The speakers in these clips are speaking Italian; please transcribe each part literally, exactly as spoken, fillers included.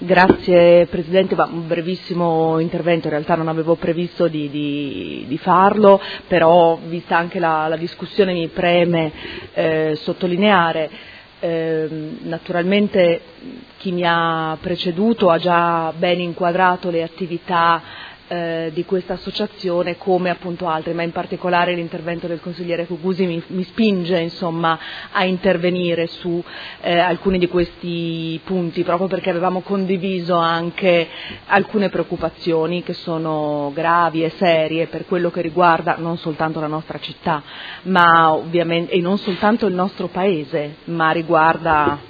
Grazie Presidente, ma un brevissimo intervento, in realtà non avevo previsto di, di, di farlo, però vista anche la, la discussione mi preme eh, sottolineare, eh, naturalmente chi mi ha preceduto ha già ben inquadrato le attività eh, di questa associazione come appunto altre, ma in particolare l'intervento del consigliere Cugusi mi, mi spinge insomma a intervenire su eh, alcuni di questi punti, proprio perché avevamo condiviso anche alcune preoccupazioni che sono gravi e serie per quello che riguarda non soltanto la nostra città, ma ovviamente e non soltanto il nostro paese, ma riguarda,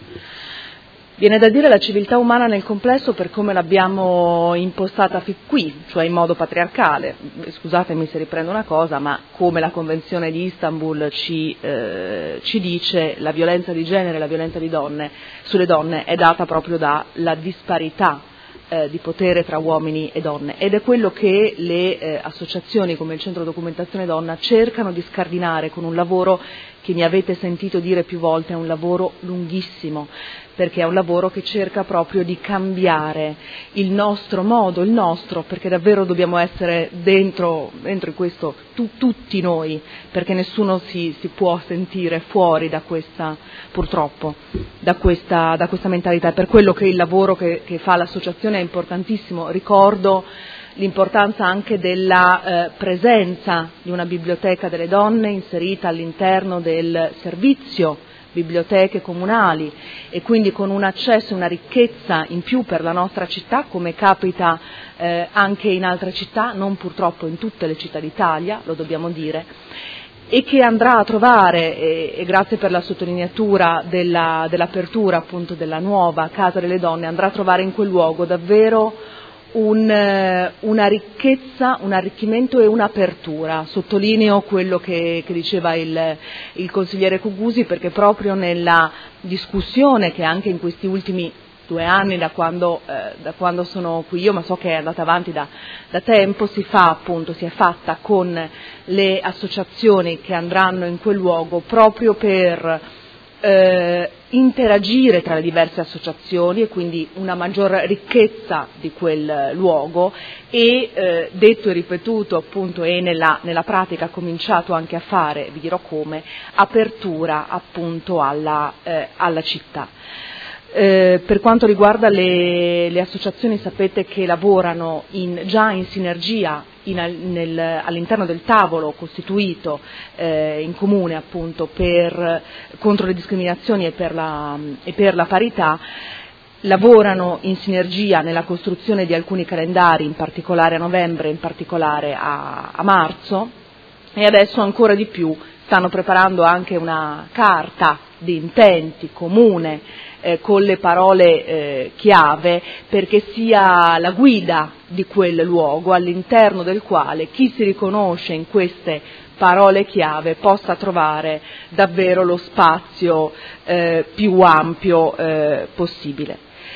viene da dire, la civiltà umana nel complesso per come l'abbiamo impostata fin qui, cioè in modo patriarcale. Scusatemi se riprendo una cosa, ma come la Convenzione di Istanbul ci, eh, ci dice, la violenza di genere, la violenza di donne, sulle donne è data proprio dalla disparità eh, di potere tra uomini e donne, ed è quello che le eh, associazioni come il Centro Documentazione Donna cercano di scardinare con un lavoro che mi avete sentito dire più volte è un lavoro lunghissimo, perché è un lavoro che cerca proprio di cambiare il nostro modo, il nostro, perché davvero dobbiamo essere dentro, dentro in questo tu, tutti noi, perché nessuno si, si può sentire fuori da questa, purtroppo, da questa, da questa mentalità. È per quello che il lavoro che, che fa l'associazione è importantissimo. Ricordo l'importanza anche della eh, presenza di una biblioteca delle donne inserita all'interno del servizio biblioteche comunali e quindi con un accesso e una ricchezza in più per la nostra città, come capita eh, anche in altre città, non purtroppo in tutte le città d'Italia, lo dobbiamo dire, e che andrà a trovare, e, e grazie per la sottolineatura della, dell'apertura appunto della nuova Casa delle Donne, andrà a trovare in quel luogo davvero Un, una ricchezza, un arricchimento e un'apertura. Sottolineo quello che, che diceva il, il consigliere Cugusi, perché proprio nella discussione che anche in questi ultimi due anni da quando, eh, da quando sono qui io, ma so che è andata avanti da, da tempo, si fa appunto, si è fatta con le associazioni che andranno in quel luogo proprio per Eh, interagire tra le diverse associazioni e quindi una maggior ricchezza di quel luogo e eh, detto e ripetuto appunto e nella, nella pratica ha cominciato anche a fare, vi dirò come, apertura appunto alla, eh, alla città. Eh, per quanto riguarda le, le associazioni, sapete che lavorano in, già in sinergia in, nel, all'interno del tavolo costituito eh, in comune appunto per, contro le discriminazioni e per, la, e per la parità, lavorano in sinergia nella costruzione di alcuni calendari, in particolare a novembre, in particolare a, a marzo, e adesso ancora di più stanno preparando anche una carta di intenti comune Eh, con le parole eh, chiave, perché sia la guida di quel luogo all'interno del quale chi si riconosce in queste parole chiave possa trovare davvero lo spazio eh, più ampio eh, possibile.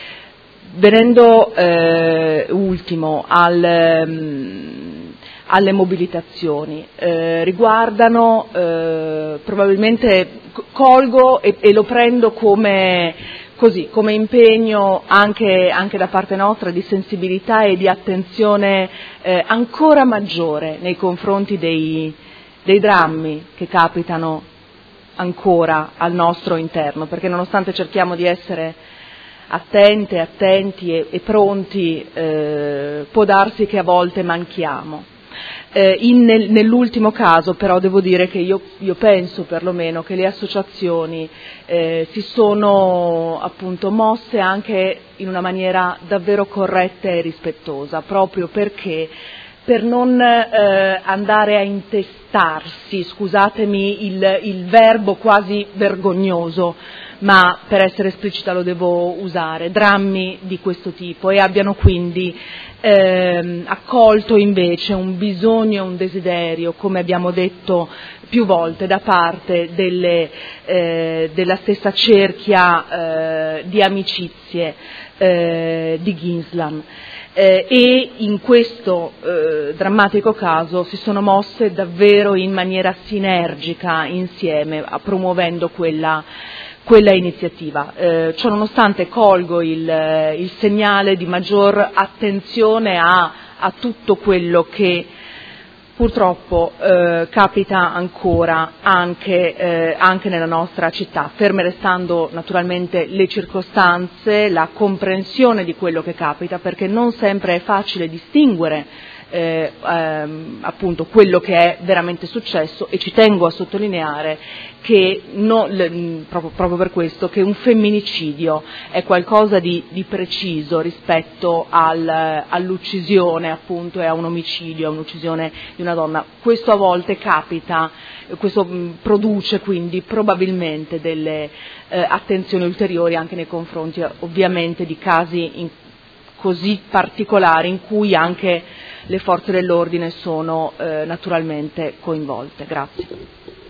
Venendo eh, ultimo al, um, alle mobilitazioni, eh, riguardano eh, probabilmente colgo e, e lo prendo come, così, come impegno anche, anche da parte nostra di sensibilità e di attenzione eh, ancora maggiore nei confronti dei, dei drammi che capitano ancora al nostro interno, perché nonostante cerchiamo di essere attente, attenti e, e pronti, eh, può darsi che a volte manchiamo. Eh, in, nel, nell'ultimo caso però devo dire che io, io penso perlomeno che le associazioni eh, si sono appunto mosse anche in una maniera davvero corretta e rispettosa, proprio perché per non eh, andare a intestarsi, scusatemi il, il verbo quasi vergognoso, ma per essere esplicita lo devo usare, drammi di questo tipo, e abbiano quindi ehm, accolto invece un bisogno e un desiderio, come abbiamo detto più volte, da parte delle, eh, della stessa cerchia eh, di amicizie eh, di Ghenslan. Eh, e in questo eh, drammatico caso si sono mosse davvero in maniera sinergica insieme, promuovendo quella quella iniziativa. Eh, ciò nonostante colgo il, il segnale di maggior attenzione a, a tutto quello che purtroppo eh, capita ancora anche, eh, anche nella nostra città, ferme restando naturalmente le circostanze, la comprensione di quello che capita, perché non sempre è facile distinguere Eh, ehm, appunto quello che è veramente successo, e ci tengo a sottolineare che no, l, proprio, proprio per questo che un femminicidio è qualcosa di, di preciso rispetto al, all'uccisione appunto e a un omicidio, a un'uccisione di una donna. Questo a volte capita, questo mh, produce quindi probabilmente delle eh, attenzioni ulteriori anche nei confronti ovviamente di casi in, così particolari in cui anche le forze dell'ordine sono eh, naturalmente coinvolte. Grazie.